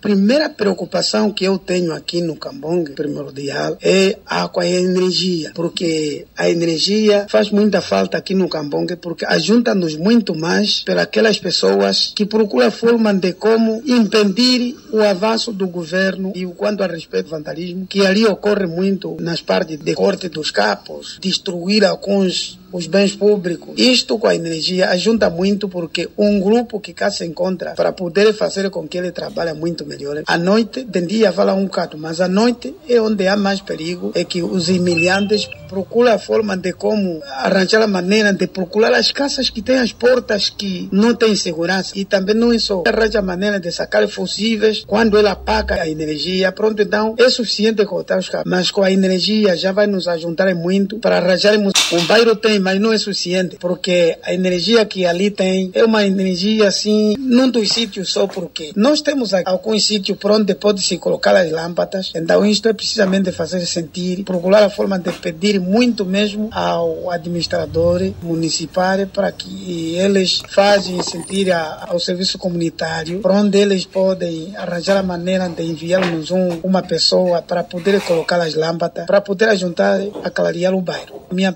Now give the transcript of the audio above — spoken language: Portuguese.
primeira preocupação que eu tenho aqui no Cambonge, primordial, é a água e a energia, porque a energia faz muita falta aqui no Cambonge, porque ajuda-nos muito mais para aquelas pessoas que procuram forma de como impedir o avanço do governo e o quanto a respeito do vandalismo, que ali ocorre muito nas partes de corte dos capos, destruir alguns os bens públicos. Isto com a energia ajuda muito, porque um grupo que cá se encontra para poder fazer com que ele trabalhe muito melhor. À noite, de dia fala um bocado, mas à noite é onde há mais perigo, é que os imigrantes procuram a forma de como arranjar a maneira de procurar as casas que têm as portas que não têm segurança, e também não é só arranja a maneira de sacar fusíveis quando ela apaga a energia. Pronto, então é suficiente cortar os cabos, mas com a energia já vai nos ajudar muito para arranjarmos. Um bairro tem, mas não é suficiente, porque a energia que ali tem é uma energia assim, num dos sítios só, porque nós temos alguns sítios por onde pode-se colocar as lâmpadas. Então isto é precisamente fazer sentir, procurar a forma de pedir muito mesmo ao administrador municipal para que eles façam sentir ao serviço comunitário, por onde eles podem arranjar a maneira de enviar-nos uma pessoa para poder colocar as lâmpadas, para poder ajudar a clarear o bairro. Minha